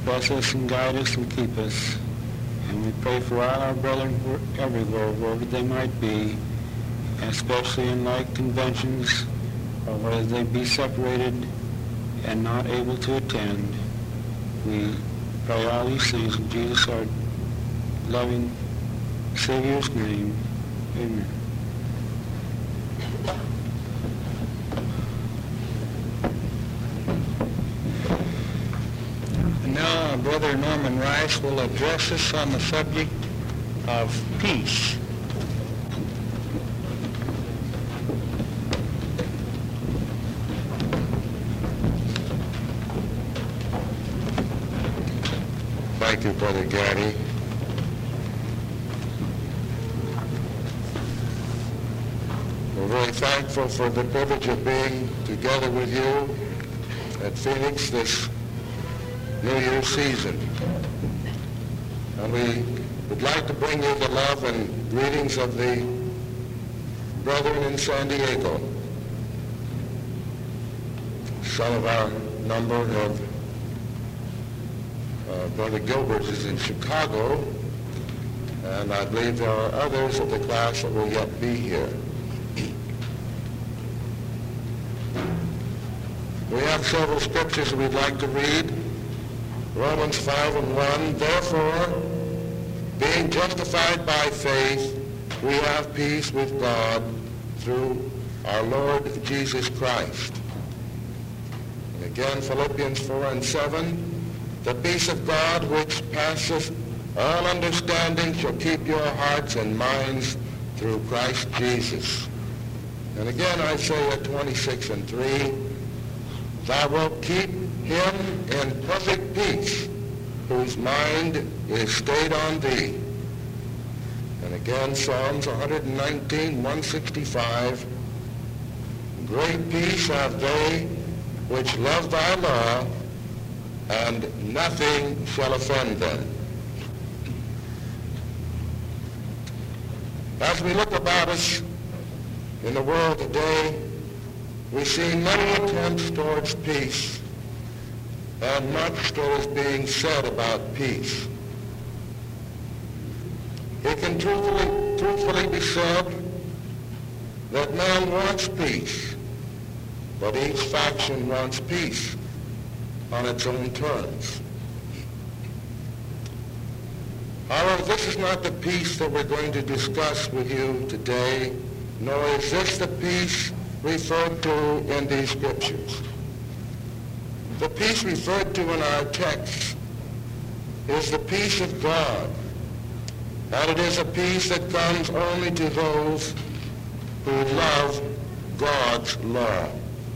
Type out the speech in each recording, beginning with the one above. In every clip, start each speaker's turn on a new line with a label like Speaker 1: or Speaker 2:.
Speaker 1: bless us and guide us and keep us. And we pray for all our brethren everywhere, wherever they might be, especially in like conventions, or whether they be separated and not able to attend. We pray all these things in Jesus, our loving Savior's name. Amen.
Speaker 2: And now our Brother Norman Rice will address us on the subject of peace.
Speaker 3: Thank you, Brother Gaddy. We're very thankful for the privilege of being together with you at Phoenix this New Year's season. And we would like to bring you the love and greetings of the brethren in San Diego. Some of our number have Brother Gilbert is in Chicago, and I believe there are others of the class that will yet be here. We have several scriptures we'd like to read. Romans 5:1, therefore, being justified by faith, we have peace with God through our Lord Jesus Christ. And again, Philippians 4:7, the peace of God which passeth all understanding shall keep your hearts and minds through Christ Jesus. And again, Isaiah 26:3, thou wilt keep him in perfect peace, whose mind is stayed on thee. And again, Psalms 119:165, great peace have they which love thy law, and nothing shall offend them. As we look about us in the world today, we see many attempts towards peace, and much that is being said about peace. It can truthfully be said that man wants peace, but each faction wants peace on its own terms. However, this is not the peace that we're going to discuss with you today, nor is this the peace referred to in these scriptures. The peace referred to in our text is the peace of God, and it is a peace that comes only to those who love God's law.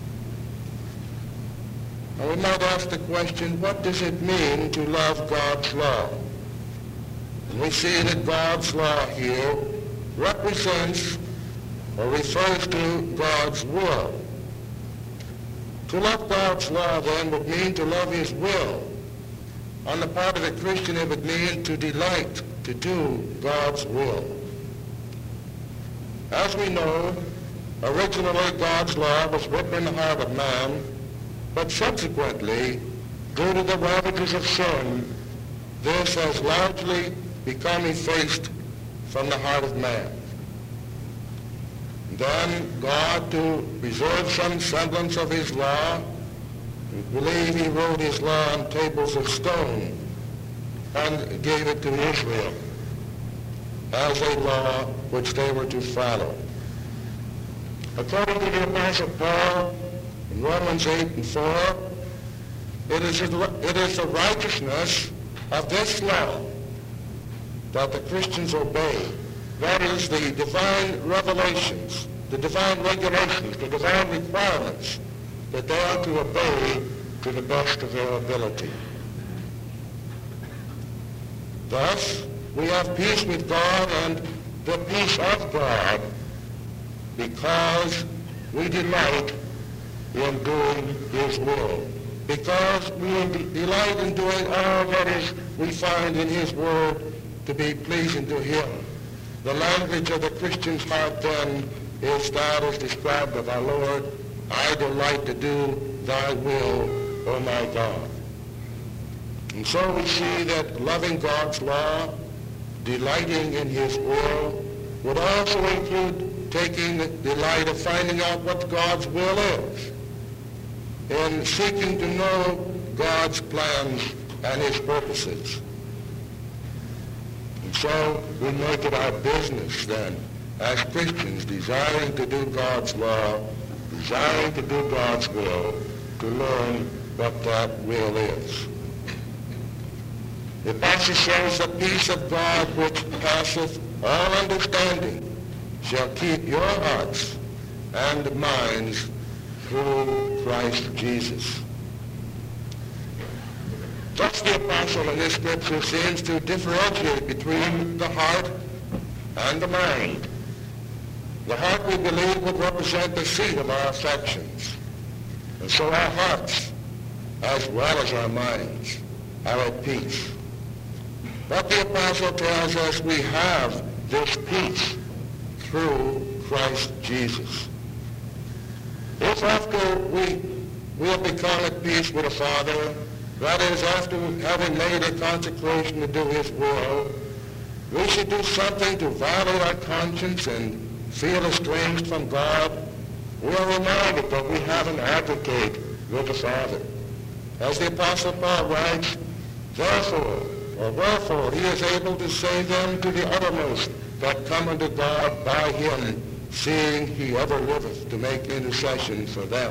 Speaker 3: Now we might ask the question, what does it mean to love God's law? And we see that God's law here represents or refers to God's will. To love God's law, then, would mean to love his will. On the part of the Christian, it would mean to delight to do God's will. As we know, originally God's law was written in the heart of man, but subsequently, due to the ravages of sin, this has largely become effaced from the heart of man. Then God, to preserve some semblance of his law, we believe he wrote his law on tables of stone and gave it to Israel as a law which they were to follow. According to the Apostle Paul, in Romans 8:4, it is the righteousness of this law that the Christians obey. That is the divine revelations, the divine regulations, the divine requirements that they are to obey to the best of their ability. Thus, we have peace with God and the peace of God because we delight in doing his will, because we delight in doing all that is we find in his word to be pleasing to him. The language of the Christian's heart then is that as described of our Lord, I delight to do thy will, O my God. And so we see that loving God's law, delighting in his will, would also include taking the delight of finding out what God's will is, in seeking to know God's plans and his purposes. And so we make it our business then, as Christians, desiring to do God's law, desiring to do God's will, to learn what that will is. The apostle says, the peace of God which passeth all understanding shall keep your hearts and minds through Christ Jesus. Thus the apostle in this scripture seems to differentiate between the heart and the mind. The heart, we believe, would represent the seat of our affections. And so our hearts, as well as our minds, are at peace. But the apostle tells us we have this peace through Christ Jesus. If after we have become at peace with the Father, that is, after having made a consecration to do his will, we should do something to violate our conscience and feel estranged from God, we are reminded that we have an advocate with the Father. As the Apostle Paul writes, wherefore he is able to save them to the uttermost that come unto God by him, seeing he ever liveth to make intercession for them.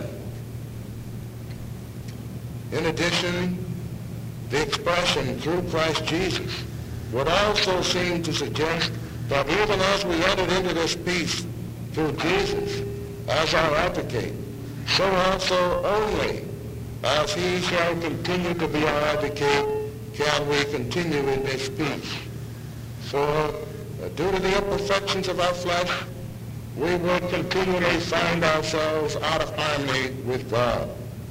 Speaker 3: In addition, the expression through Christ Jesus would also seem to suggest that even as we entered into this peace through Jesus as our advocate, so also only as he shall continue to be our advocate can we continue in this peace. For due to the imperfections of our flesh, we will continually find ourselves out of harmony with God.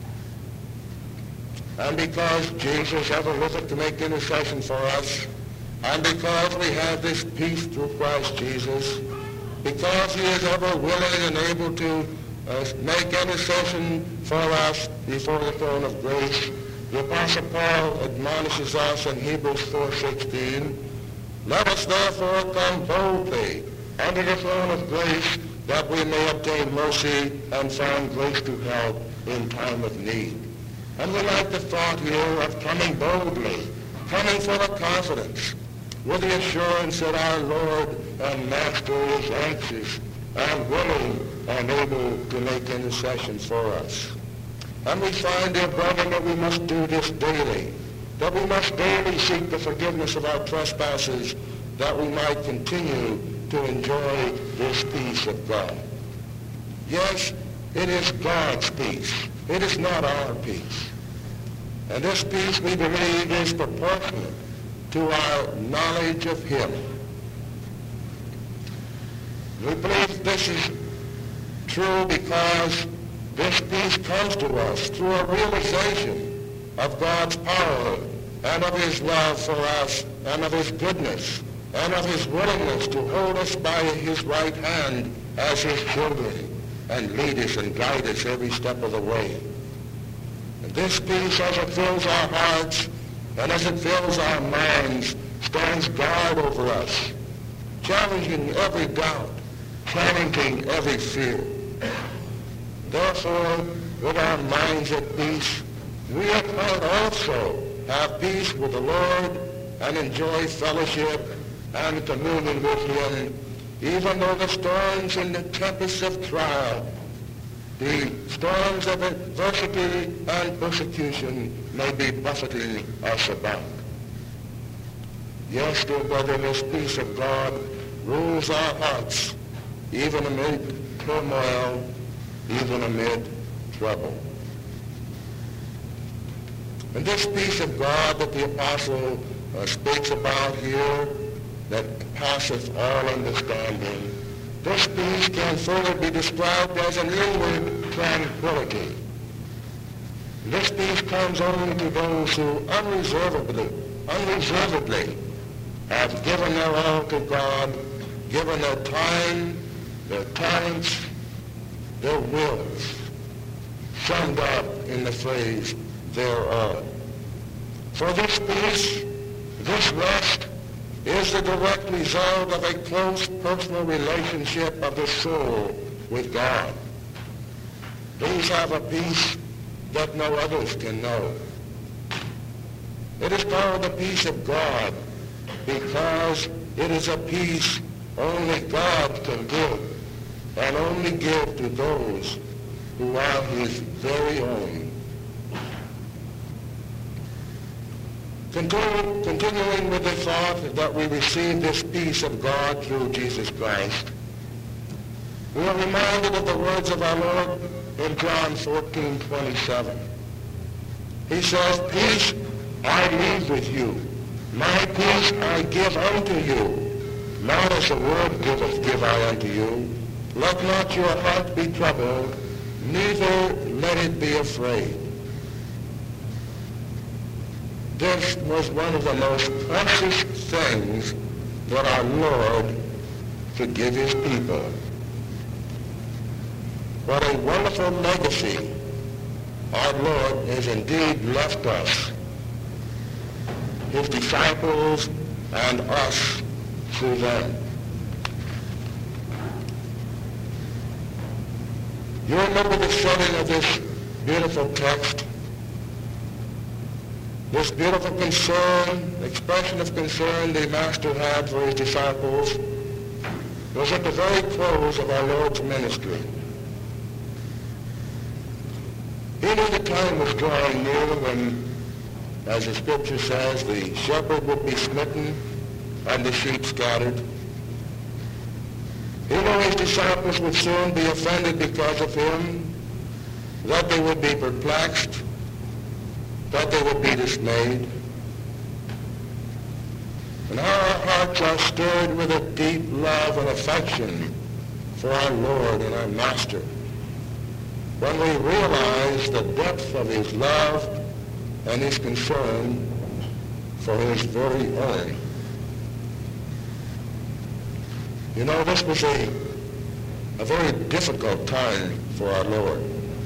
Speaker 3: And because Jesus ever liveth to make intercession for us, and because we have this peace through Christ Jesus, because he is ever willing and able to make intercession for us before the throne of grace, the Apostle Paul admonishes us in Hebrews 4:16, let us therefore come boldly under the throne of grace, that we may obtain mercy and find grace to help in time of need. And we like the thought here of coming boldly, coming full of confidence, with the assurance that our Lord and Master is anxious and willing and able to make intercession for us. And we find, dear brethren, that we must do this daily, that we must daily seek the forgiveness of our trespasses, that we might continue to enjoy this peace of God. Yes, it is God's peace. It is not our peace. And this peace, we believe, is proportionate to our knowledge of him. We believe this is true because this peace comes to us through a realization of God's power and of his love for us and of his goodness and of his willingness to hold us by his right hand as his children and lead us and guide us every step of the way. And this peace, as it fills our hearts and as it fills our minds, stands guard over us, challenging every doubt, challenging every fear. Therefore, with our minds at peace, we at heart also have peace with the Lord and enjoy fellowship and communion with him, even though the storms and the tempests of trial, the storms of adversity and persecution may be buffeting us about. Yes, dear brother, this peace of God rules our hearts, even amid turmoil, even amid trouble. And this peace of God that the apostle speaks about here, that passeth all understanding, this peace can further be described as an inward tranquility. This peace comes only to those who unreservedly have given their all to God, given their time, their talents, their wills, summed up in the phrase, their all. For this peace, this rest, is the direct result of a close personal relationship of the soul with God. These have a peace that no others can know. It is called the peace of God because it is a peace only God can give, and only give to those who are his very own. Continuing with the thought that we receive this peace of God through Jesus Christ, we are reminded of the words of our Lord in John 14:27. He says, "Peace I leave with you. My peace I give unto you. Not as the world giveth, give I unto you. Let not your heart be troubled, neither let it be afraid." This was one of the most precious things that our Lord could give his people. What a wonderful legacy our Lord has indeed left us, his disciples and us through them. You remember the setting of this beautiful text? This beautiful concern, expression of concern the Master had for his disciples was at the very close of our Lord's ministry. He knew the time was drawing near when, as the Scripture says, the shepherd would be smitten and the sheep scattered. He knew his disciples would soon be offended because of him, that they would be perplexed, that they would be dismayed. And our hearts are stirred with a deep love and affection for our Lord and our Master when we realize the depth of his love and his concern for his very own. You know, this was a very difficult time for our Lord.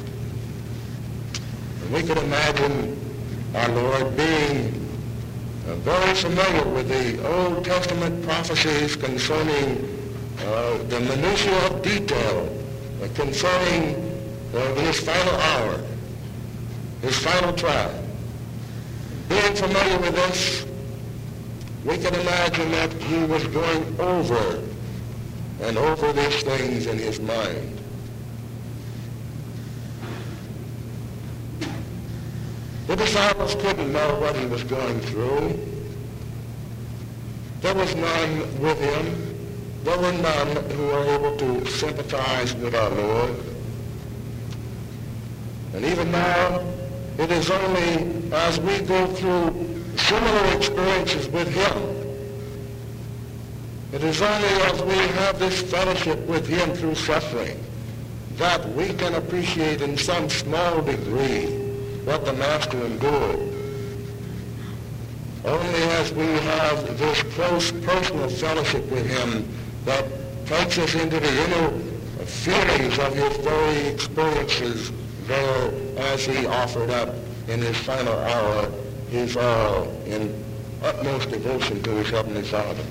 Speaker 3: And we could imagine our Lord being very familiar with the Old Testament prophecies concerning the minutiae of detail concerning his final hour, his final trial. Being familiar with this, we can imagine that he was going over and over these things in his mind. The disciples couldn't know what he was going through. There was none with him. There were none who were able to sympathize with our Lord. And even now, it is only as we go through similar experiences with him, it is only as we have this fellowship with him through suffering that we can appreciate in some small degree what the Master endured. Only as we have this close personal fellowship with him that takes us into the inner feelings of his very experiences there as he offered up in his final hour his all in utmost devotion to his Heavenly Father.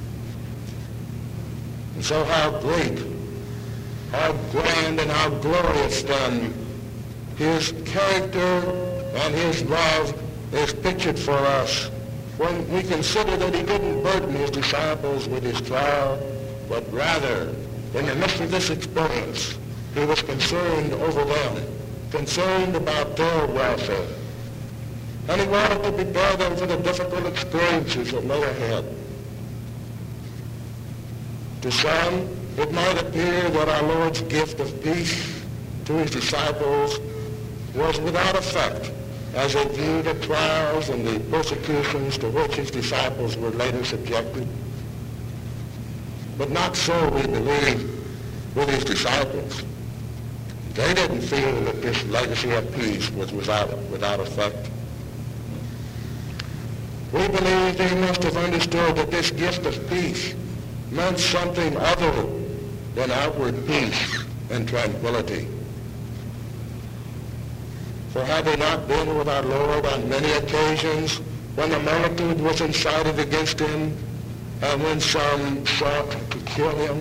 Speaker 3: And so how great, how grand, and how glorious then his character and his love is pictured for us when we consider that he didn't burden his disciples with his trial, but rather, in the midst of this experience, he was concerned over them, concerned about their welfare. And he wanted to prepare them for the difficult experiences that lay ahead. To some, it might appear that our Lord's gift of peace to his disciples was without effect as they viewed the trials and the persecutions to which his disciples were later subjected. But not so, we believe, with his disciples. They didn't feel that this legacy of peace was without effect. We believe they must have understood that this gift of peace meant something other than outward peace and tranquility. For had they not been with our Lord on many occasions when the multitude was incited against him, and when some sought to kill him.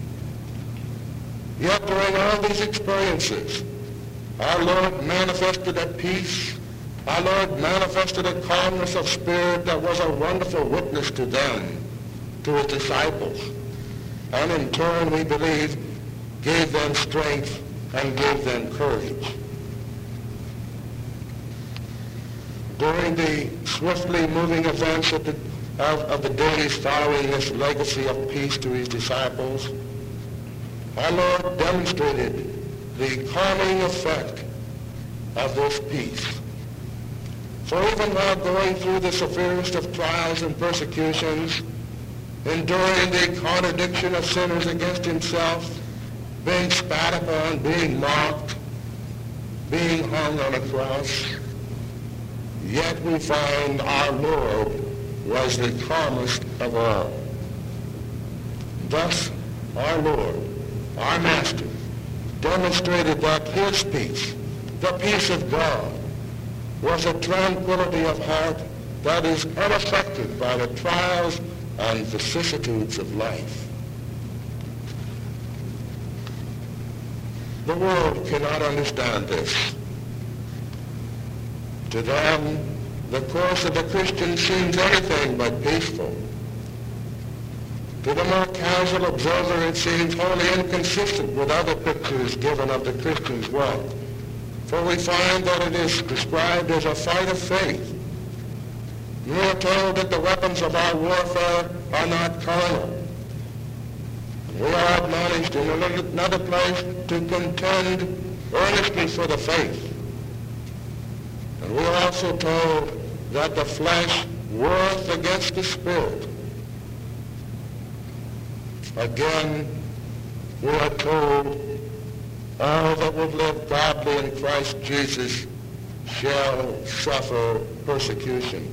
Speaker 3: Yet during all these experiences, our Lord manifested a peace. Our Lord manifested a calmness of spirit that was a wonderful witness to them, to his disciples, and in turn, we believe, gave them strength and gave them courage. During the swiftly moving events of the days following this legacy of peace to his disciples, our Lord demonstrated the calming effect of this peace. For even while going through the severest of trials and persecutions, enduring the contradiction of sinners against himself, being spat upon, being mocked, being hung on a cross, yet we find our Lord was the calmest of all. Thus, our Lord, our Master, demonstrated that his peace, the peace of God, was a tranquility of heart that is unaffected by the trials and vicissitudes of life. The world cannot understand this. To them, the course of the Christian seems anything but peaceful. To the more casual observer, it seems wholly inconsistent with other pictures given of the Christian's walk. For we find that it is described as a fight of faith. We are told that the weapons of our warfare are not carnal. We are admonished in another place to contend earnestly for the faith. And we are also told that the flesh warreth against the spirit. Again, we are told, all that will live godly in Christ Jesus shall suffer persecution.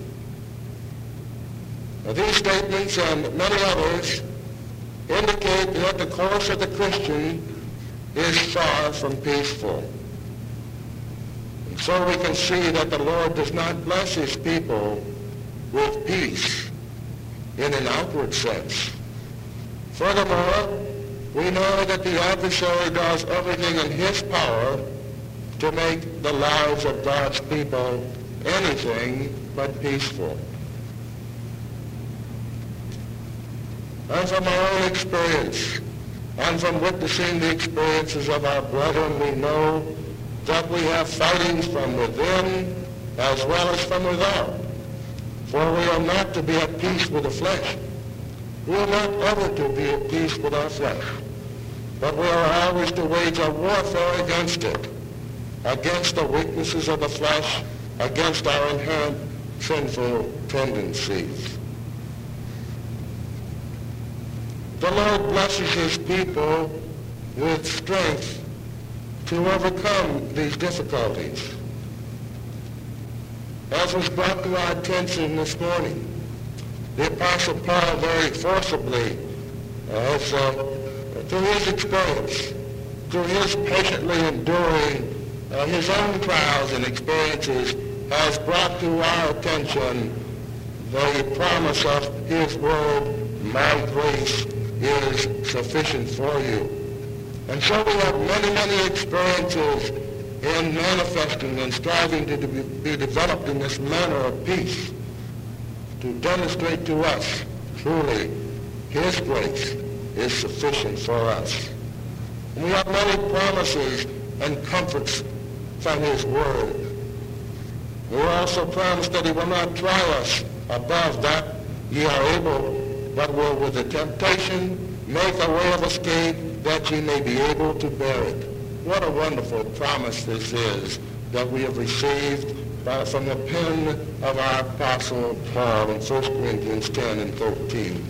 Speaker 3: Now, these statements and many others indicate that the course of the Christian is far from peaceful. And so we can see that the Lord does not bless his people with peace in an outward sense. Furthermore, we know that the adversary does everything in his power to make the lives of God's people anything but peaceful. And from our own experience, and from witnessing the experiences of our brethren, we know that we have fightings from within as well as from without. For we are not to be at peace with the flesh. We are not ever to be at peace with our flesh. But we are always to wage a warfare against it, against the weaknesses of the flesh, against our inherent sinful tendencies. The Lord blesses his people with strength to overcome these difficulties. As was brought to our attention this morning, the Apostle Paul very forcibly, through his experience, through his patiently enduring his own trials and experiences, has brought to our attention the promise of his word, my grace is sufficient for you. And so we have many, many experiences in manifesting and striving to be developed in this manner of peace, to demonstrate to us truly his grace is sufficient for us. And we have many promises and comforts from his word. We are also promised that he will not try us above that ye are able, but will with the temptation make a way of escape that ye may be able to bear it. What a wonderful promise this is that we have received from the pen of our Apostle Paul in 1 Corinthians 10 and 13.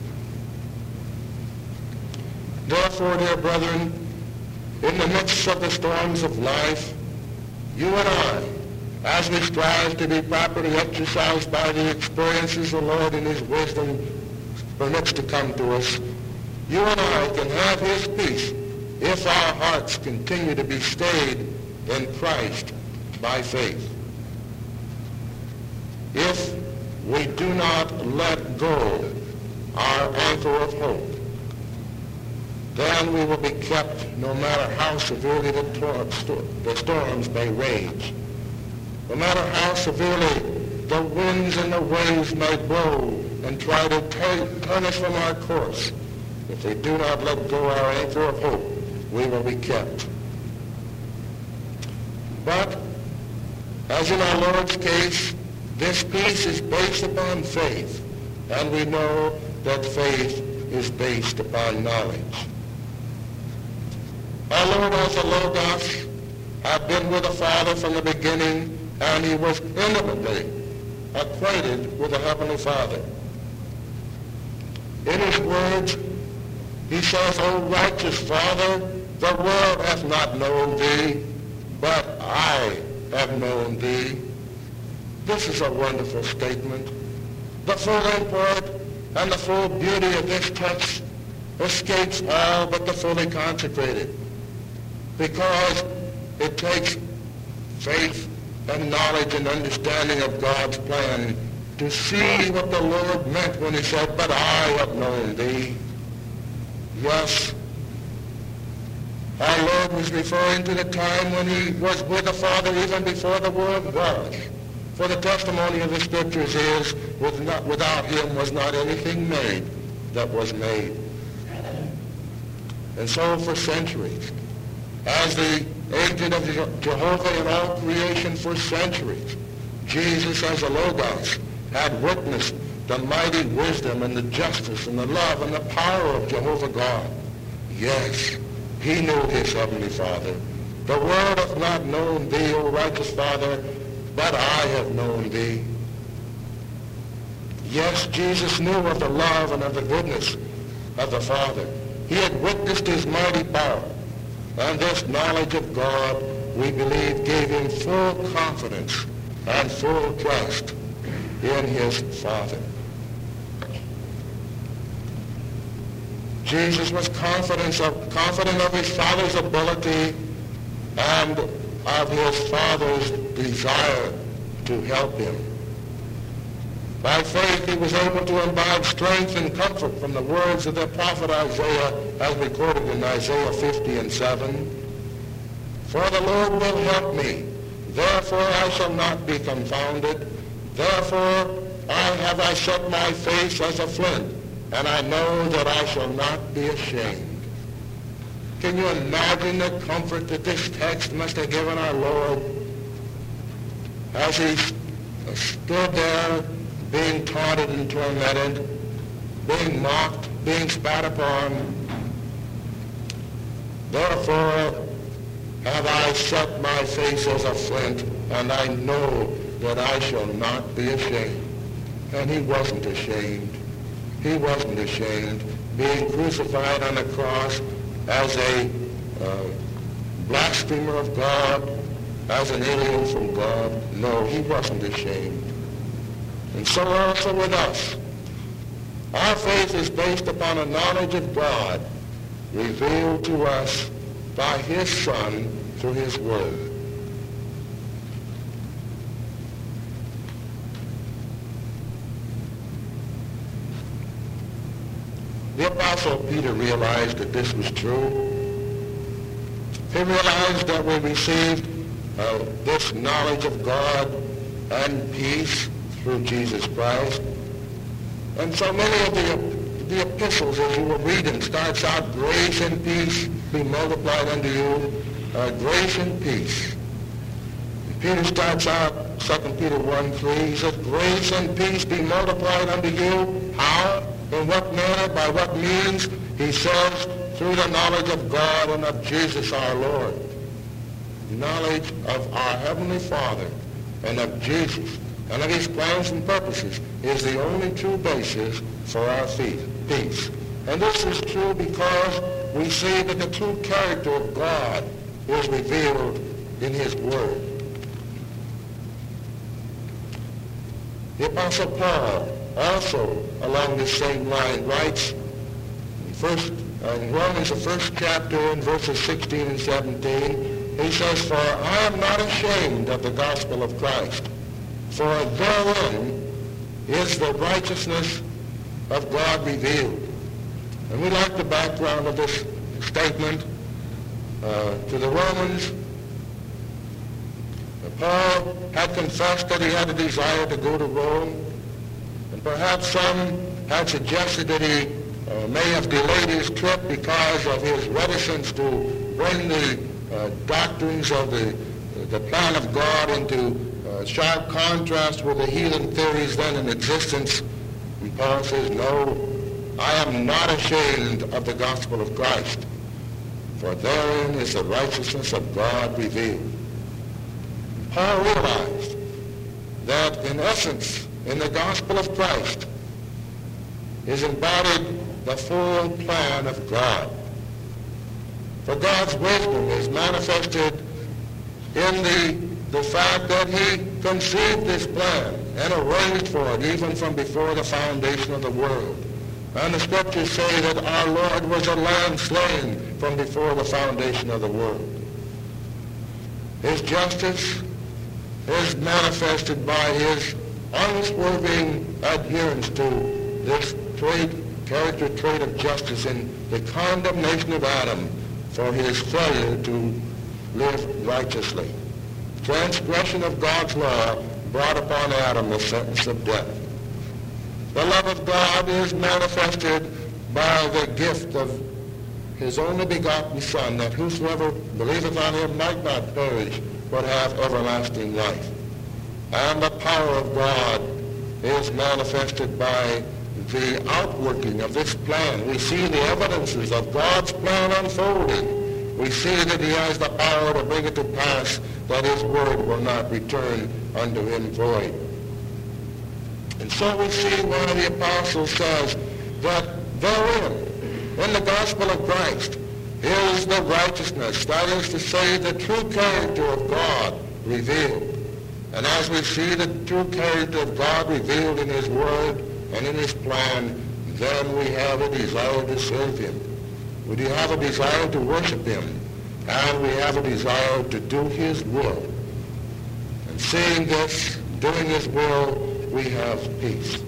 Speaker 3: Therefore, dear brethren, in the midst of the storms of life, you and I, as we strive to be properly exercised by the experiences the Lord in his wisdom permits to come to us, you and I can have his peace if our hearts continue to be stayed in Christ by faith. If we do not let go our anchor of hope, then we will be kept no matter how severely the storms may rage, no matter how severely the winds and the waves may blow and try to turn us from our course. If we do not let go our anchor of hope, we will be kept. But, as in our Lord's case, this peace is based upon faith, and we know that faith is based upon knowledge. Our Lord as the Logos had been with the Father from the beginning, and he was intimately acquainted with the Heavenly Father. In his words, he says, O righteous Father, the world hath not known thee, but I have known thee. This is a wonderful statement. The full import and the full beauty of this text escapes all but the fully consecrated, because it takes faith and knowledge and understanding of God's plan to see what the Lord meant when he said, but I have known thee. Yes, our Lord was referring to the time when he was with the Father even before the world was. For the testimony of the Scriptures is, without him was not anything made that was made. And so for centuries, as the agent of Jehovah in all creation for centuries, Jesus as the Logos had witnessed the mighty wisdom and the justice and the love and the power of Jehovah God. Yes, he knew his heavenly Father. The world hath not known thee, O righteous Father, but I have known thee. Yes, Jesus knew of the love and of the goodness of the Father. He had witnessed his mighty power. And this knowledge of God, we believe, gave him full confidence and full trust in his Father. Jesus was confident of his Father's ability and of his Father's desire to help him. By faith, he was able to imbibe strength and comfort from the words of the prophet Isaiah, as recorded in Isaiah 50:7. For the Lord will help me, therefore I shall not be confounded. Therefore have I set my face as a flint, and I know that I shall not be ashamed. Can you imagine the comfort that this text must have given our Lord as he stood there being taunted and tormented, being mocked, being spat upon? Therefore have I set my face as a flint, and I know that I shall not be ashamed. And he wasn't ashamed. He wasn't ashamed, being crucified on the cross as a blasphemer of God, as an alien from God. No, he wasn't ashamed. And so also with us. Our faith is based upon a knowledge of God revealed to us by his Son through his Word. The Apostle Peter realized that this was true. He realized that we received this knowledge of God and peace through Jesus Christ. And so many of the epistles, as you will read them, starts out, grace and peace be multiplied unto you, grace and peace. And Peter starts out, 2 Peter 1:3, he says, grace and peace be multiplied unto you. How? In what manner? By what means? He says, through the knowledge of God and of Jesus our Lord. Knowledge of our Heavenly Father and of Jesus and of his plans and purposes is the only true basis for our peace. And this is true because we see that the true character of God is revealed in his Word. The Apostle Paul also along this same line writes in Romans, the first chapter, in verses 16 and 17, he says, for I am not ashamed of the gospel of Christ, for therein is the righteousness of God revealed. And we like the background of this statement to the Romans. Paul had confessed that he had a desire to go to Rome, and perhaps some had suggested that he may have delayed his trip because of his reticence to bring the doctrines of the plan of God into sharp contrast with the heathen theories then in existence. And Paul says, no, I am not ashamed of the gospel of Christ, for therein is the righteousness of God revealed. Paul realized that in essence, in the gospel of Christ, is embodied the full plan of God. For God's wisdom is manifested in the fact that he conceived this plan and arranged for it even from before the foundation of the world. And the scriptures say that our Lord was a lamb slain from before the foundation of the world. His justice is manifested by his unswerving adherence to this character trait of justice in the condemnation of Adam for his failure to live righteously. Transgression of God's law brought upon Adam the sentence of death. The love of God is manifested by the gift of his only begotten Son, that whosoever believeth on him might not perish, but have everlasting life. And the power of God is manifested by the outworking of this plan. We see the evidences of God's plan unfolding. We see that he has the power to bring it to pass, that his word will not return unto him void. And so we see why the apostle says that therein, in the gospel of Christ, is the righteousness, that is to say, the true character of God revealed. And as we see the true character of God revealed in his word and in his plan, then we have a desire to serve him. We have a desire to worship him, and we have a desire to do his will. And seeing this, doing his will, we have peace.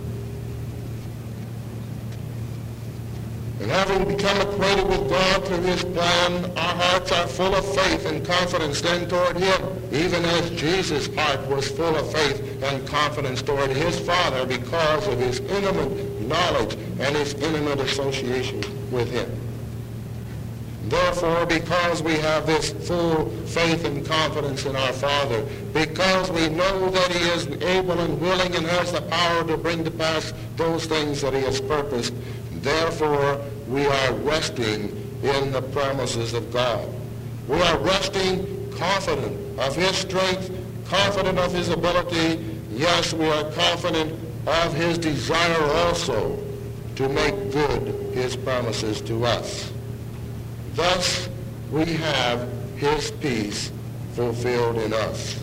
Speaker 3: And having become acquainted with God through his plan, our hearts are full of faith and confidence then toward him, even as Jesus' heart was full of faith and confidence toward his Father because of his intimate knowledge and his intimate association with him. Therefore, because we have this full faith and confidence in our Father, because we know that he is able and willing and has the power to bring to pass those things that he has purposed, therefore we are resting in the promises of God. We are resting confident of his strength, confident of his ability. Yes, we are confident of his desire also to make good his promises to us. Thus, we have his peace fulfilled in us.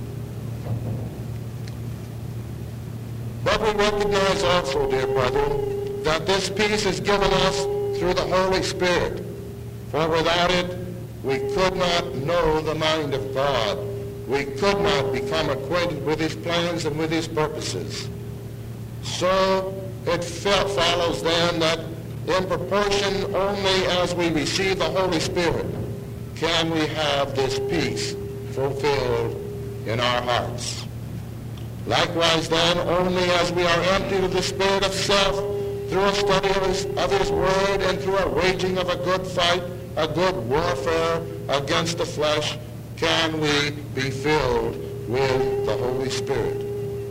Speaker 3: But we recognize also, dear brethren, that this peace is given us through the Holy Spirit. For without it, we could not know the mind of God. We could not become acquainted with his plans and with his purposes. So it follows then that in proportion only as we receive the Holy Spirit can we have this peace fulfilled in our hearts. Likewise then, only as we are emptied of the spirit of self through a study of his word and through a waging of a good fight, a good warfare against the flesh, can we be filled with the Holy Spirit.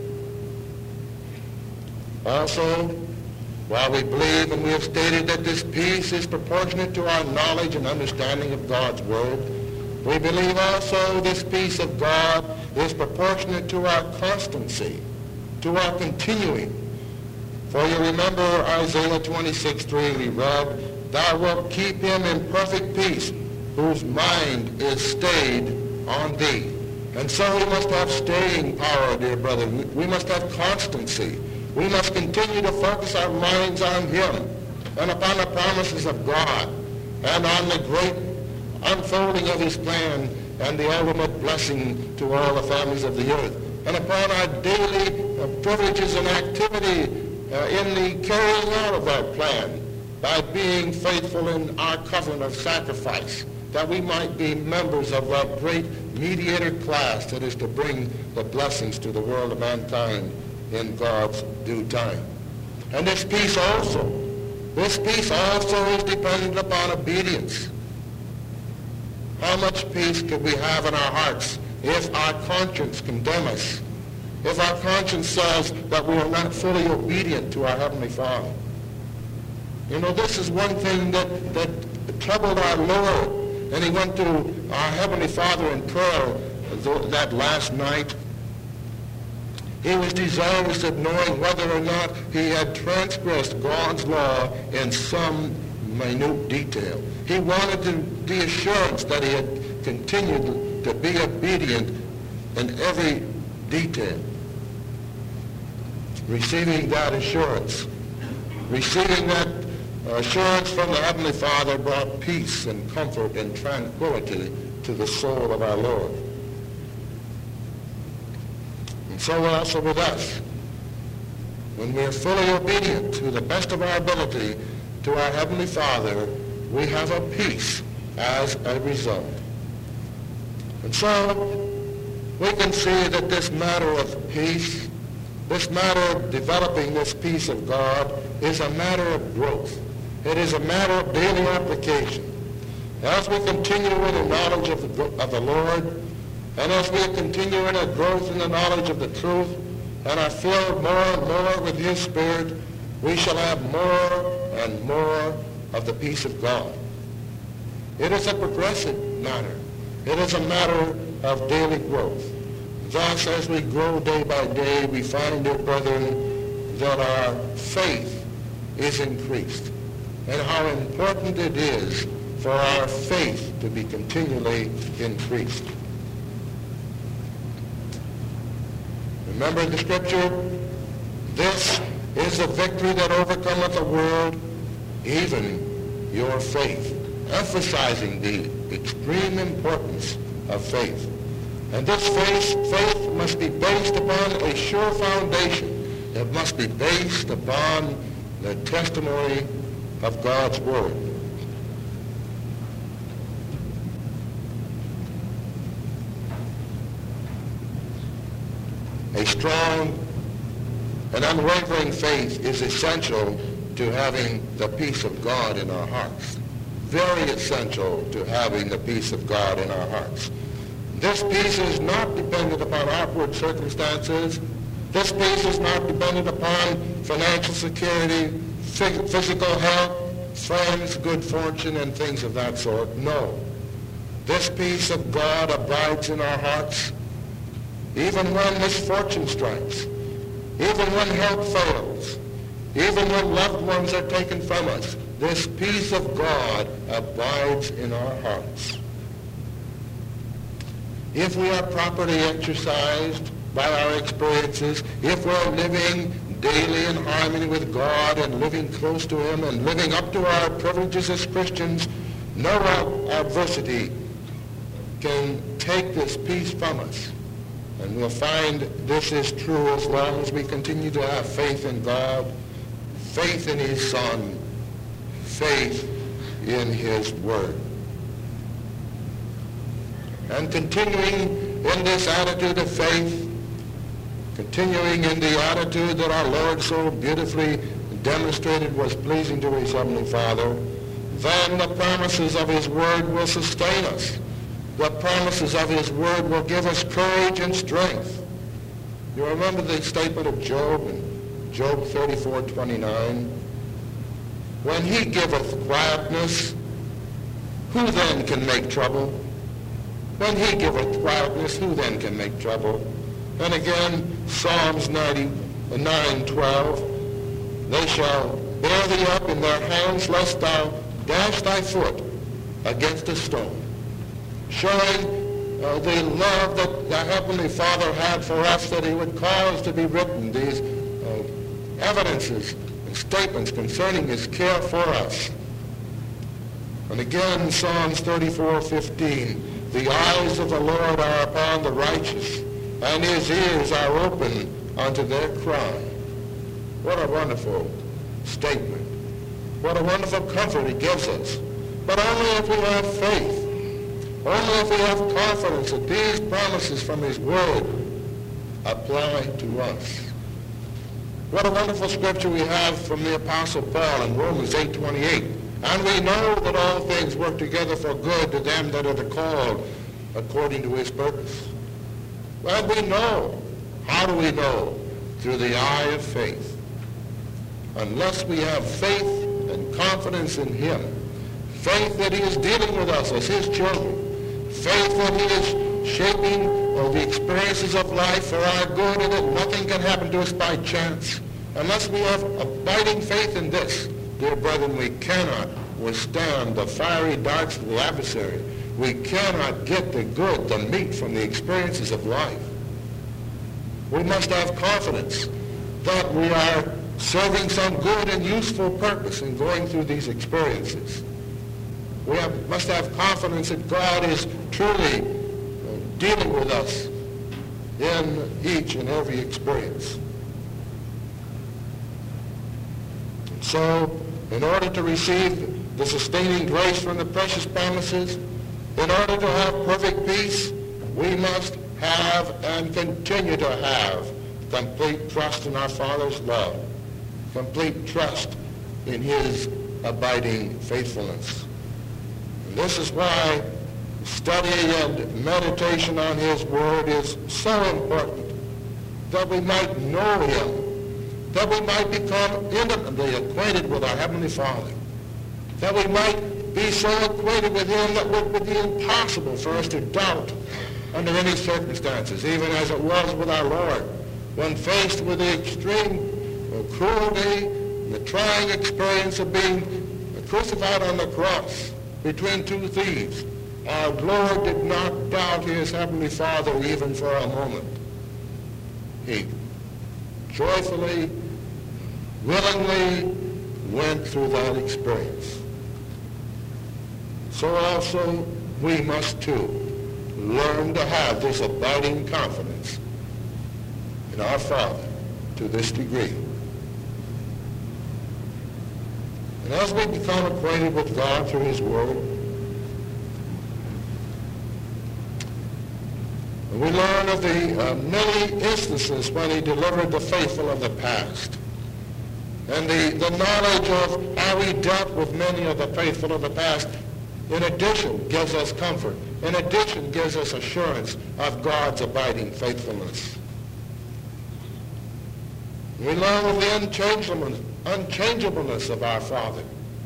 Speaker 3: Also, while we believe and we have stated that this peace is proportionate to our knowledge and understanding of God's word, we believe also this peace of God is proportionate to our constancy, to our continuing. For you remember Isaiah 26:3 we read, "Thou wilt keep him in perfect peace, whose mind is stayed on thee." And so we must have staying power, dear brother. We must have constancy. We must continue to focus our minds on him and upon the promises of God and on the great unfolding of his plan and the ultimate blessing to all the families of the earth. and upon our daily privileges and activity in the carrying out of that plan by being faithful in our covenant of sacrifice, that we might be members of that great mediator class that is to bring the blessings to the world of mankind in God's due time. And this peace also is dependent upon obedience. How much peace could we have in our hearts if our conscience condemns us, if our conscience says that we are not fully obedient to our Heavenly Father? You know, this is one thing that troubled our Lord. And he went to our Heavenly Father in prayer that last night. He was desirous of knowing whether or not he had transgressed God's law in some minute detail. He wanted the assurance that he had continued to be obedient in every detail. Receiving that assurance, from the Heavenly Father brought peace and comfort and tranquility to the soul of our Lord. And so also with us. When we are fully obedient to the best of our ability to our Heavenly Father, we have a peace as a result. And so we can see that this matter of peace, this matter of developing this peace of God, is a matter of growth. It is a matter of daily application. As we continue in the knowledge of the Lord, and as we continue in our growth in the knowledge of the truth, and are filled more and more with His Spirit, we shall have more and more of the peace of God. It is a progressive matter. It is a matter of daily growth. Thus, as we grow day by day, we find, dear brethren, that our faith is increased, and how important it is for our faith to be continually increased. Remember the scripture, this is the victory that overcometh the world, even your faith, emphasizing the extreme importance of faith. And this faith must be based upon a sure foundation. It must be based upon the testimony of God's Word. A strong and unwavering faith is essential to having the peace of God in our hearts. Very essential to having the peace of God in our hearts. This peace is not dependent upon outward circumstances. This peace is not dependent upon financial security, physical health, friends, good fortune, and things of that sort. No. This peace of God abides in our hearts even when misfortune strikes, even when help fails, even when loved ones are taken from us. This peace of God abides in our hearts. If we are properly exercised by our experiences, if we're living daily in harmony with God and living close to Him and living up to our privileges as Christians, no adversity can take this peace from us. And we'll find this is true as long as we continue to have faith in God, faith in His Son, faith in His Word. And continuing in this attitude of faith, continuing in the attitude that our Lord so beautifully demonstrated was pleasing to His Heavenly Father, then the promises of His Word will sustain us. The promises of His Word will give us courage and strength. You remember the statement of Job in Job 34:29? When He giveth quietness, who then can make trouble? When He giveth quietness, who then can make trouble? And again, Psalms 99:12, they shall bear thee up in their hands, lest thou dash thy foot against a stone. Showing the love that the Heavenly Father had for us, that He would cause to be written these evidences and statements concerning His care for us. And again, Psalms 34:15, the eyes of the Lord are upon the righteous, and his ears are open unto their cry. What a wonderful statement. What a wonderful comfort it gives us. But only if we have faith. Only if we have confidence that these promises from his word apply to us. What a wonderful scripture we have from the Apostle Paul in Romans 8:28. And we know that all things work together for good to them that are called according to his purpose. And we know. How do we know? Through the eye of faith. Unless we have faith and confidence in him, faith that he is dealing with us as his children, faith that he is shaping the experiences of life for our good and that nothing can happen to us by chance. Unless we have abiding faith in this, dear brethren, we cannot withstand the fiery darts of the adversary. We cannot get the good, the meat from the experiences of life. We must have confidence that we are serving some good and useful purpose in going through these experiences. We must have confidence that God is truly dealing with us in each and every experience. And so, in order to receive the sustaining grace from the precious promises, in order to have perfect peace, we must have and continue to have complete trust in our Father's love, complete trust in his abiding faithfulness. And this is why study and meditation on his word is so important, that we might know him, that we might become intimately acquainted with our Heavenly Father, that we might be so acquainted with him that it would be impossible for us to doubt under any circumstances, even as it was with our Lord, when faced with the extreme cruelty and the trying experience of being crucified on the cross between two thieves. Our Lord did not doubt his Heavenly Father even for a moment. He joyfully, willingly went through that experience. So also we must too learn to have this abiding confidence in our Father to this degree. And as we become acquainted with God through his word, we learn of the many instances when he delivered the faithful of the past. And the knowledge of how he dealt with many of the faithful of the past, in addition, gives us comfort. In addition, gives us assurance of God's abiding faithfulness. We learn of the unchangeableness of our Father.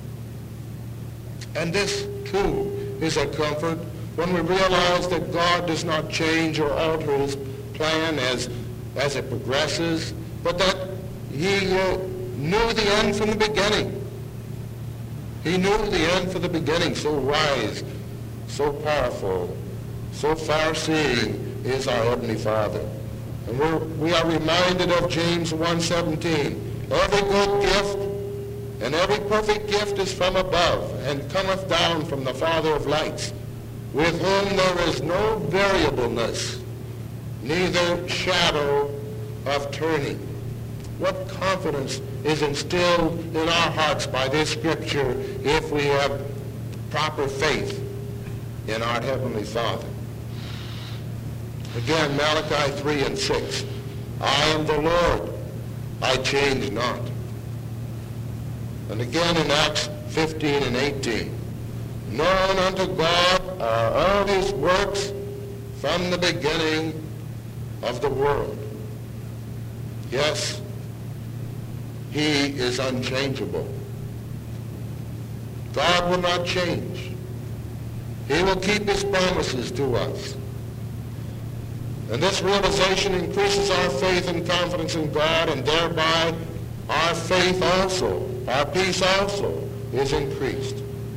Speaker 3: And this, too, is a comfort when we realize that God does not change or alter his plan as it progresses, but that he knew the end from the beginning. He knew the end from the beginning. So wise, so powerful, so far-seeing is our Heavenly Father. And we are reminded of James 1:17. Every good gift and every perfect gift is from above and cometh down from the Father of lights, with whom there is no variableness, neither shadow of turning. What confidence is instilled in our hearts by this scripture if we have proper faith in our Heavenly Father. Again, Malachi 3:6. I am the Lord, I change not. And again in Acts 15:18. Known unto God are all his works from the beginning of the world. Yes, he is unchangeable. God will not change. He will keep his promises to us. And this realization increases our faith and confidence in God, and thereby our faith also, our peace also is increased.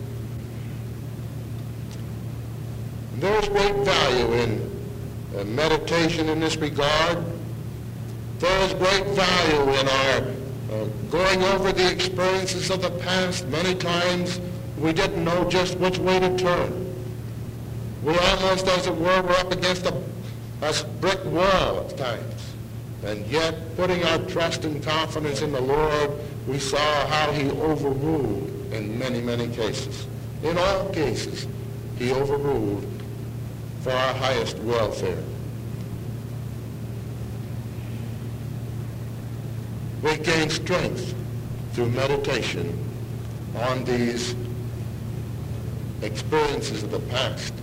Speaker 3: There is great value in meditation in this regard. There is great value in our going over the experiences of the past. Many times we didn't know just which way to turn. We almost, as it were up against a brick wall at times. And yet, putting our trust and confidence in the Lord, we saw how he overruled in many, many cases. In all cases, he overruled for our highest welfare. We gain strength through meditation on these experiences of the past.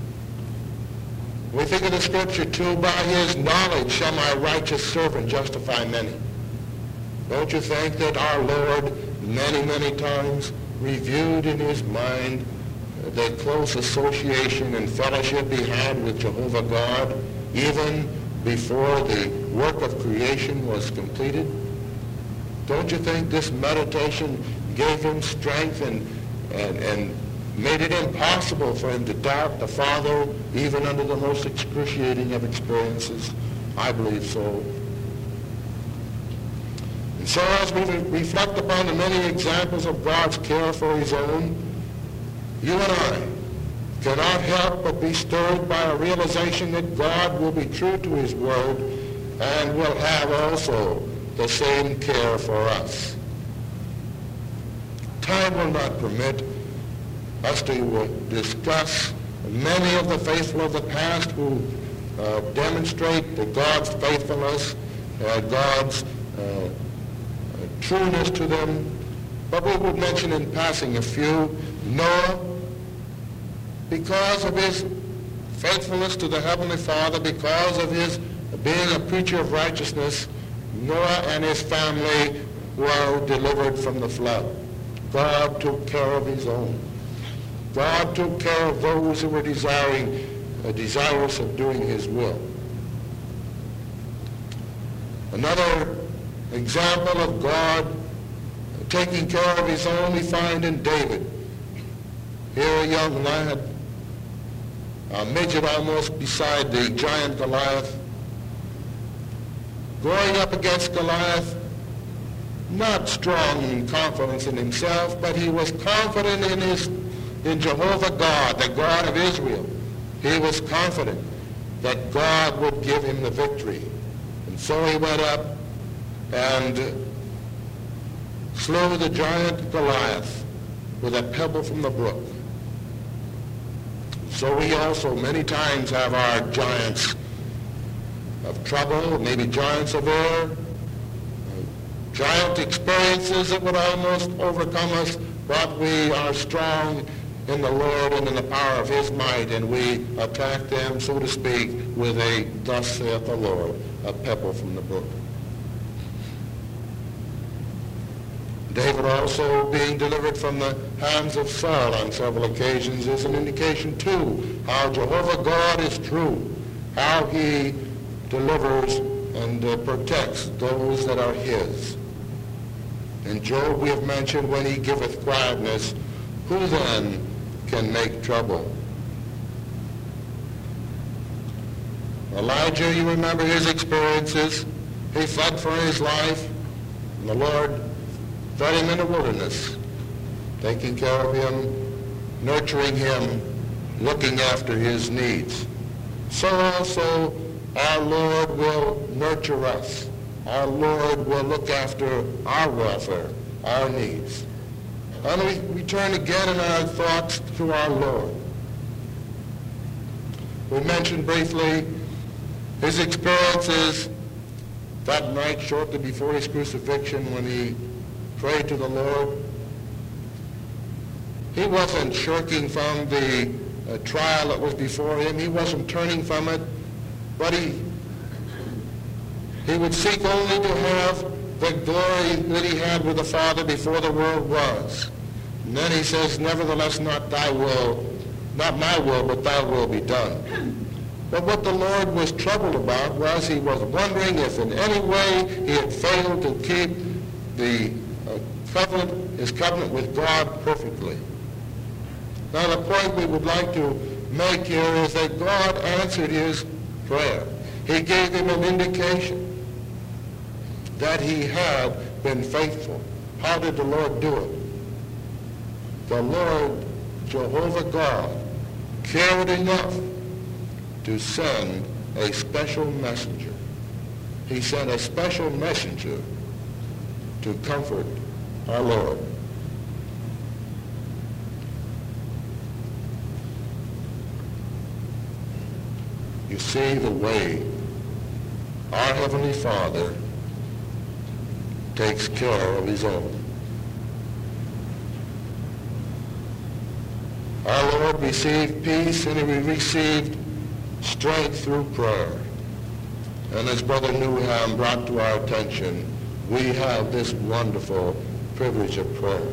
Speaker 3: We think of the scripture too, by his knowledge shall my righteous servant justify many. Don't you think that our Lord many, many times reviewed in his mind the close association and fellowship he had with Jehovah God even before the work of creation was completed? Don't you think this meditation gave him strength and made it impossible for him to doubt the Father even under the most excruciating of experiences? I believe so. And so as we reflect upon the many examples of God's care for his own, you and I cannot help but be stirred by a realization that God will be true to his word and will have also the same care for us. Time will not permit us to discuss many of the faithful of the past who demonstrate God's faithfulness, God's trueness to them, but we will mention in passing a few. Noah, because of his faithfulness to the Heavenly Father, because of his being a preacher of righteousness, Noah and his family were delivered from the flood. God took care of his own. God took care of those who were desirous of doing his will. Another example of God taking care of his own we find in David. Here a young lad, a midget almost beside the giant Goliath, going up against Goliath, not strong in confidence in himself, but he was confident in Jehovah God, the God of Israel. He was confident that God would give him the victory. And so he went up and slew the giant Goliath with a pebble from the brook. So we also many times have our giants of trouble, maybe giants of air, giant experiences that would almost overcome us, but we are strong in the Lord and in the power of his might, and we attack them, so to speak, with a thus saith the Lord, a pebble from the brook. David also being delivered from the hands of Saul on several occasions is an indication too how Jehovah God is true, how he delivers and protects those that are his. In Job we have mentioned, when he giveth quietness, who then can make trouble? Elijah, you remember his experiences. He fled for his life, and the Lord fed him in the wilderness, taking care of him, nurturing him, looking after his needs. So also our Lord will nurture us. Our Lord will look after our welfare, our needs. And we turn again in our thoughts to our Lord. We mentioned briefly his experiences that night shortly before his crucifixion when he prayed to the Lord. He wasn't shirking from the trial that was before him. He wasn't turning from it, but he would seek only to have the glory that he had with the Father before the world was. And then he says, nevertheless, not thy will, not my will, but thy will be done. But what the Lord was troubled about was he was wondering if in any way he had failed to keep the his covenant with God perfectly. Now the point we would like to make here is that God answered his prayer. He gave him an indication that he had been faithful. How did the Lord do it? The Lord, Jehovah God, cared enough to send a special messenger. He sent a special messenger to comfort our Lord. You see the way our Heavenly Father takes care of his own. Our Lord received peace and he received strength through prayer. And as Brother Newham brought to our attention, we have this wonderful privilege of prayer.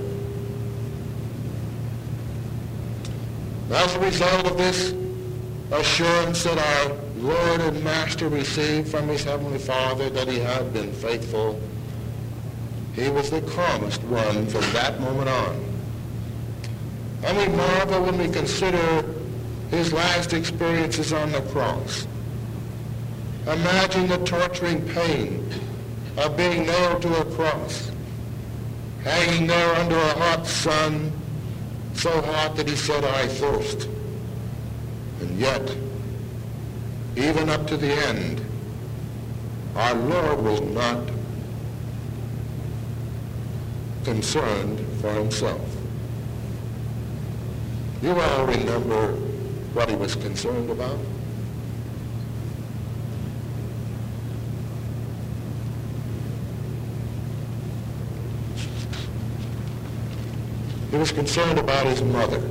Speaker 3: As a result of this assurance that our Lord and Master received from his Heavenly Father that he had been faithful, he was the calmest one from that moment on. And we marvel when we consider his last experiences on the cross. Imagine the torturing pain of being nailed to a cross, hanging there under a hot sun, so hot that he said, "I thirst." And yet, even up to the end, our Lord was not concerned for himself. You all remember what he was concerned about? He was concerned about his mother.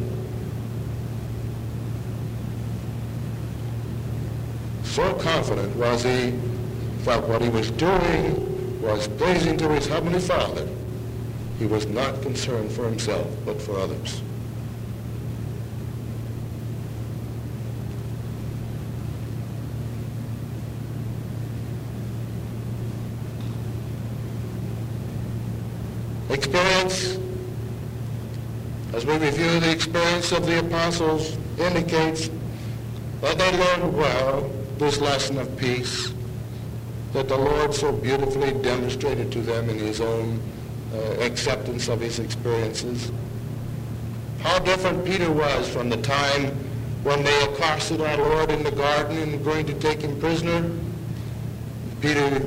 Speaker 3: So confident was he that what he was doing was pleasing to his Heavenly Father. He was not concerned for himself, but for others. Experience, as we review the experience of the apostles, indicates that they learned well this lesson of peace that the Lord so beautifully demonstrated to them in his own acceptance of his experiences. How different Peter was from the time when they accosted our Lord in the garden and were going to take him prisoner. Peter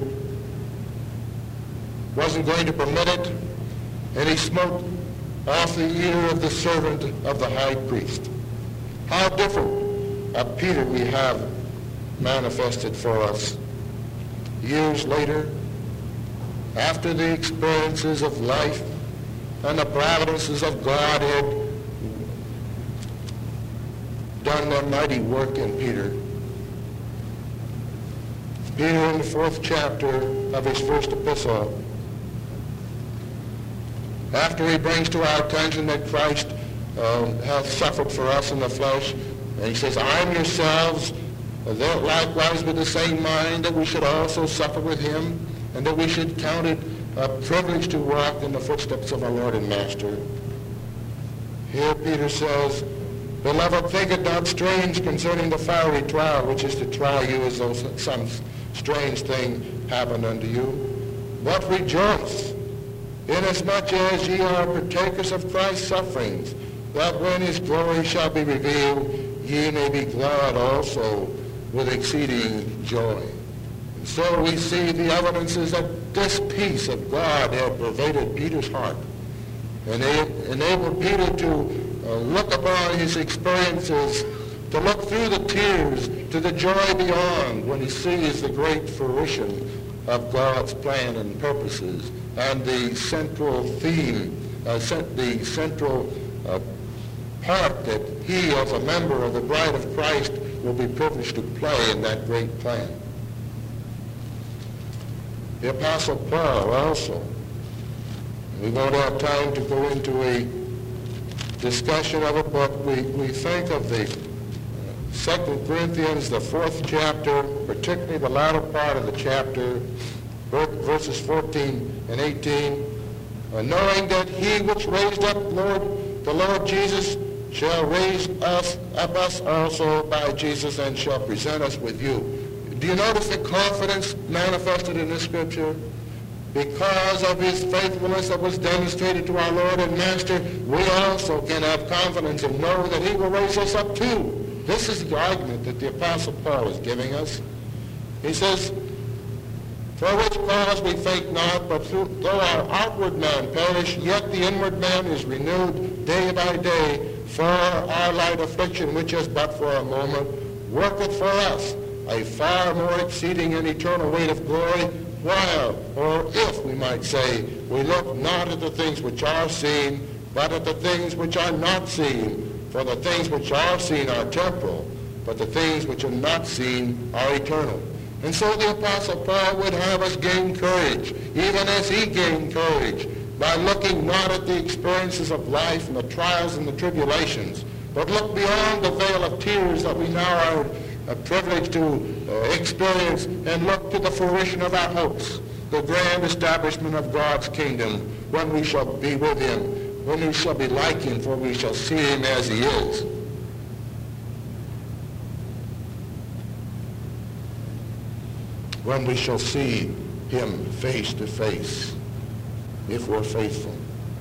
Speaker 3: wasn't going to permit it, and he smote off the ear of the servant of the high priest. How different a Peter we have manifested for us. Years later, after the experiences of life and the providences of God had done their mighty work in Peter, Peter in the 4th chapter of his first epistle, after he brings to our attention that Christ hath suffered for us in the flesh, and he says, "Arm yourselves that likewise with the same mind, that we should also suffer with him, and that we should count it a privilege to walk in the footsteps of our Lord and Master." Here Peter says, "Beloved, think it not strange concerning the fiery trial, which is to try you as though some strange thing happened unto you. But rejoice, inasmuch as ye are partakers of Christ's sufferings, that when his glory shall be revealed, ye may be glad also with exceeding joy." And so we see the evidences that this peace of God had pervaded Peter's heart, and it enabled Peter to look upon his experiences, to look through the tears to the joy beyond when he sees the great fruition of God's plan and purposes, and the central theme, the central part that he, as a member of the bride of Christ, will be privileged to play in that great plan. The Apostle Paul also. We won't have time to go into a discussion of it, but we think of the 2 Corinthians, the 4th chapter, particularly the latter part of the chapter, verses 14 and 18, knowing that he which raised up the Lord Jesus shall raise us up also by Jesus and shall present us with you. Do you notice the confidence manifested in this scripture? Because of his faithfulness that was demonstrated to our Lord and Master, we also can have confidence and know that he will raise us up too. This is the argument that the Apostle Paul is giving us. He says, for which cause we faint not, but though our outward man perish, yet the inward man is renewed day by day. For our light affliction, which is but for a moment, worketh for us a far more exceeding and eternal weight of glory, while, or if we might say, we look not at the things which are seen, but at the things which are not seen. For the things which are seen are temporal, but the things which are not seen are eternal. And so the Apostle Paul would have us gain courage, even as he gained courage, by looking not at the experiences of life and the trials and the tribulations, but look beyond the veil of tears that we now are privileged to experience, and look to the fruition of our hopes, the grand establishment of God's kingdom, when we shall be with him, when we shall be like him, for we shall see him as he is. When we shall see him face to face, if we're faithful.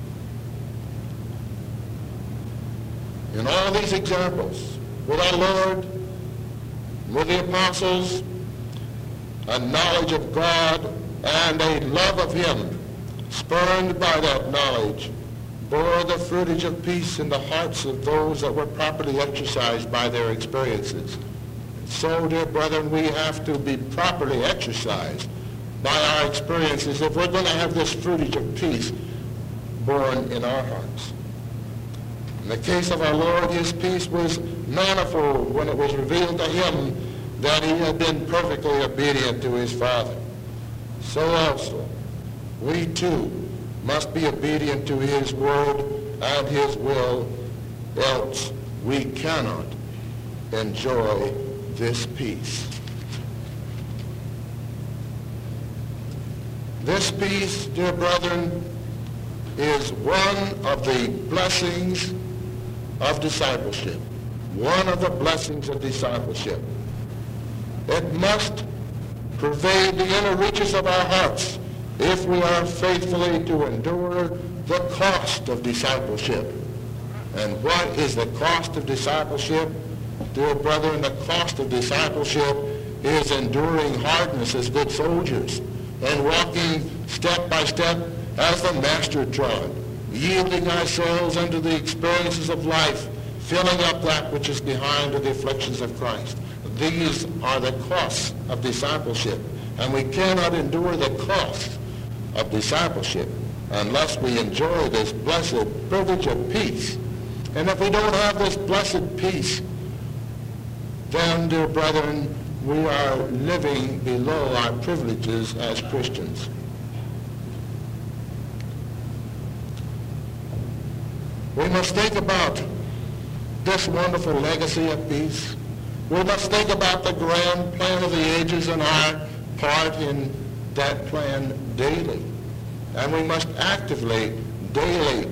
Speaker 3: In all these examples, with our Lord, with the apostles, a knowledge of God and a love of him, spurned by that knowledge, bore the fruitage of peace in the hearts of those that were properly exercised by their experiences. So, dear brethren, we have to be properly exercised by our experiences if we're going to have this fruitage of peace born in our hearts. In the case of our Lord, his peace was manifold when it was revealed to him that he had been perfectly obedient to his Father. So also, we too must be obedient to his word and his will, else we cannot enjoy this peace. This peace, dear brethren, is one of the blessings of discipleship. One of the blessings of discipleship. It must pervade the inner reaches of our hearts if we are faithfully to endure the cost of discipleship. And what is the cost of discipleship? Dear brethren, the cost of discipleship is enduring hardness as good soldiers and walking step by step as the Master trod, yielding ourselves unto the experiences of life, filling up that which is behind to the afflictions of Christ. These are the costs of discipleship, and we cannot endure the cost of discipleship unless we enjoy this blessed privilege of peace. And if we don't have this blessed peace, then, dear brethren, we are living below our privileges as Christians. We must think about this wonderful legacy of peace. We must think about the grand plan of the ages and our part in that plan daily. And we must actively, daily,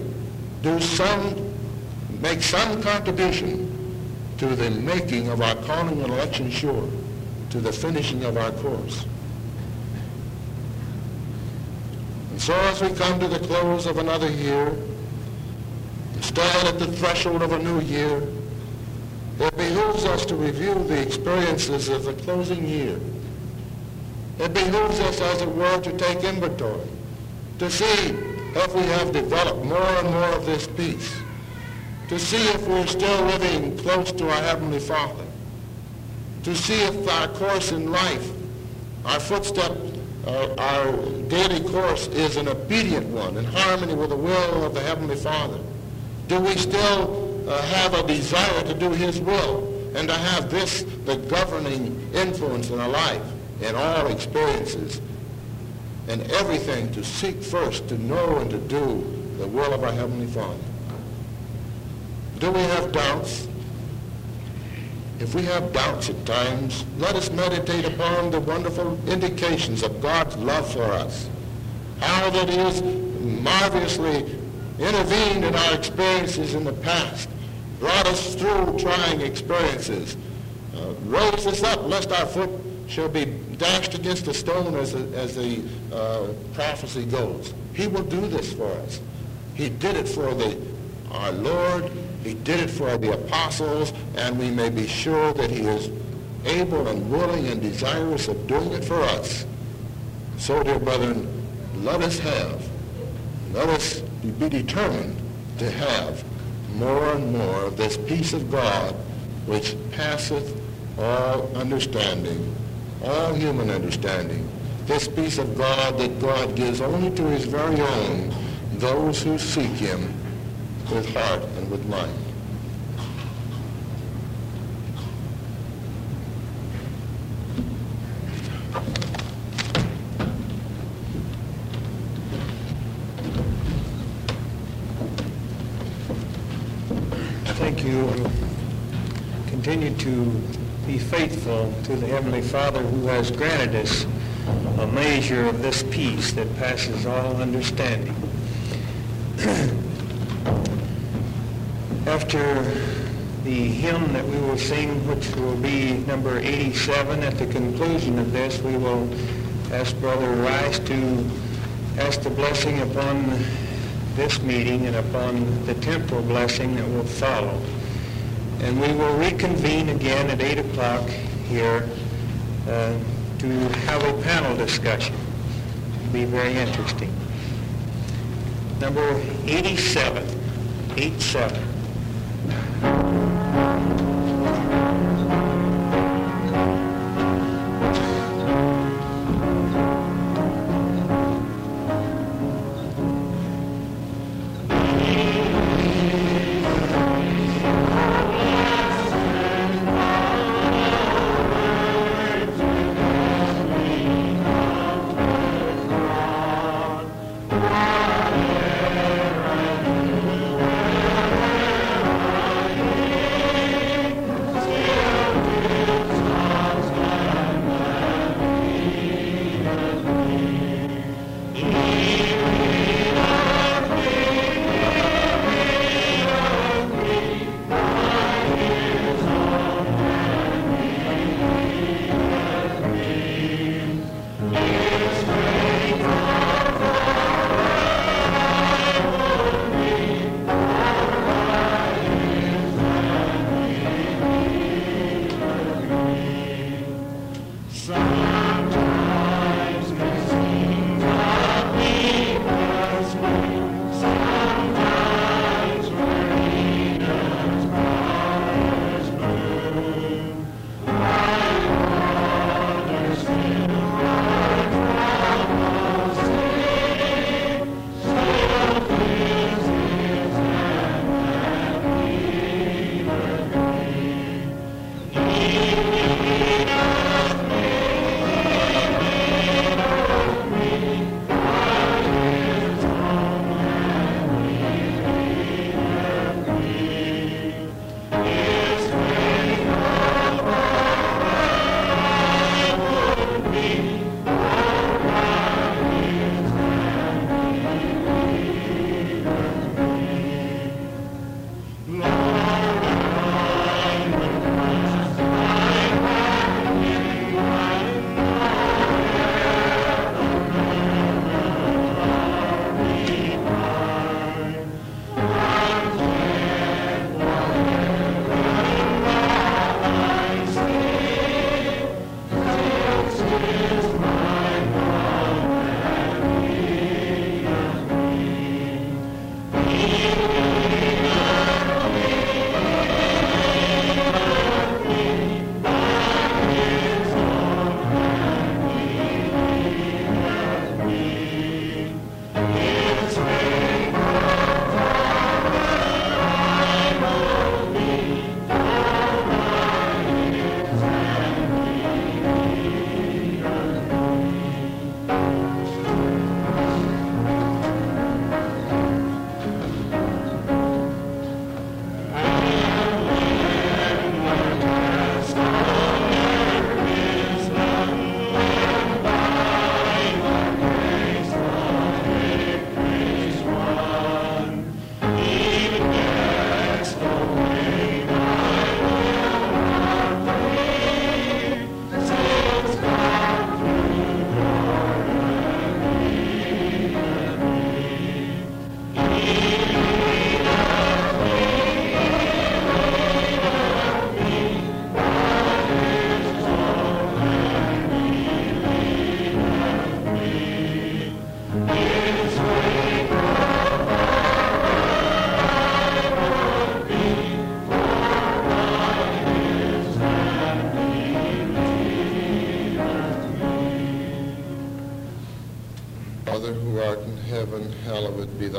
Speaker 3: make some contribution to the making of our calling and election sure, to the finishing of our course. And so as we come to the close of another year, stand at the threshold of a new year, it behooves us to review the experiences of the closing year. It behooves us, as it were, to take inventory, to see if we have developed more and more of this peace, to see if we're still living close to our Heavenly Father, to see if our course in life, our footstep, our daily course is an obedient one, in harmony with the will of the Heavenly Father. Do we still have a desire to do his will and to have this the governing influence in our life, in all experiences, and everything, to seek first to know and to do the will of our Heavenly Father? Do we have doubts? If we have doubts at times, let us meditate upon the wonderful indications of God's love for us, how that he has marvelously intervened in our experiences in the past, brought us through trying experiences, raised us up lest our foot shall be dashed against a stone, as the prophecy goes. He will do this for us. He did it for our Lord. He did it for the apostles, and we may be sure that he is able and willing and desirous of doing it for us. So, dear brethren, let us be determined to have more and more of this peace of God which passeth all understanding, all human understanding. This peace of God that God gives only to his very own, those who seek him with heart and with mind.
Speaker 2: Thank you. Continue to be faithful to the Heavenly Father who has granted us a measure of this peace that passes all understanding. After the hymn that we will sing, which will be number 87, at the conclusion of this, we will ask Brother Rice to ask the blessing upon this meeting and upon the temporal blessing that will follow. And we will reconvene again at 8 o'clock here to have a panel discussion. It'll be very interesting. Number 87, 87.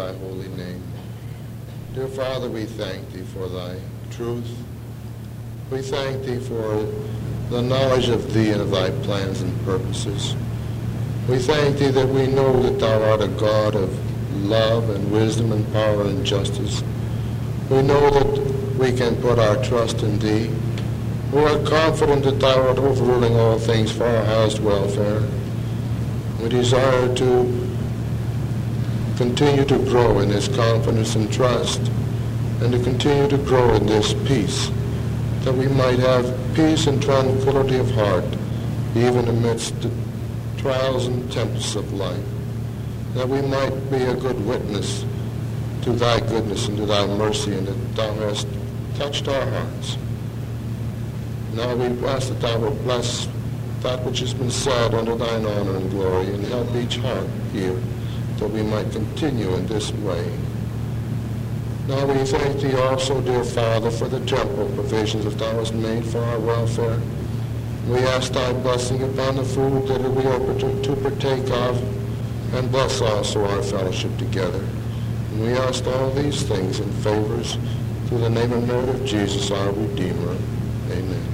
Speaker 3: thy holy name. Dear Father, we thank thee for thy truth. We thank thee for the knowledge of thee and of thy plans and purposes. We thank thee that we know that thou art a God of love and wisdom and power and justice. We know that we can put our trust in thee. We are confident that thou art overruling all things for our highest welfare. We desire to continue to grow in this confidence and trust, and to continue to grow in this peace, that we might have peace and tranquility of heart, even amidst the trials and tempests of life, that we might be a good witness to thy goodness and to thy mercy, and that thou hast touched our hearts. Now we ask that thou wilt bless that which has been said unto thine honor and glory, and help each heart here, that we might continue in this way. Now we thank thee also, dear Father, for the temporal provisions that thou hast made for our welfare. We ask thy blessing upon the food that we are to partake of, and bless also our fellowship together. And we ask all these things in favors through the name and merit of Jesus, our Redeemer. Amen.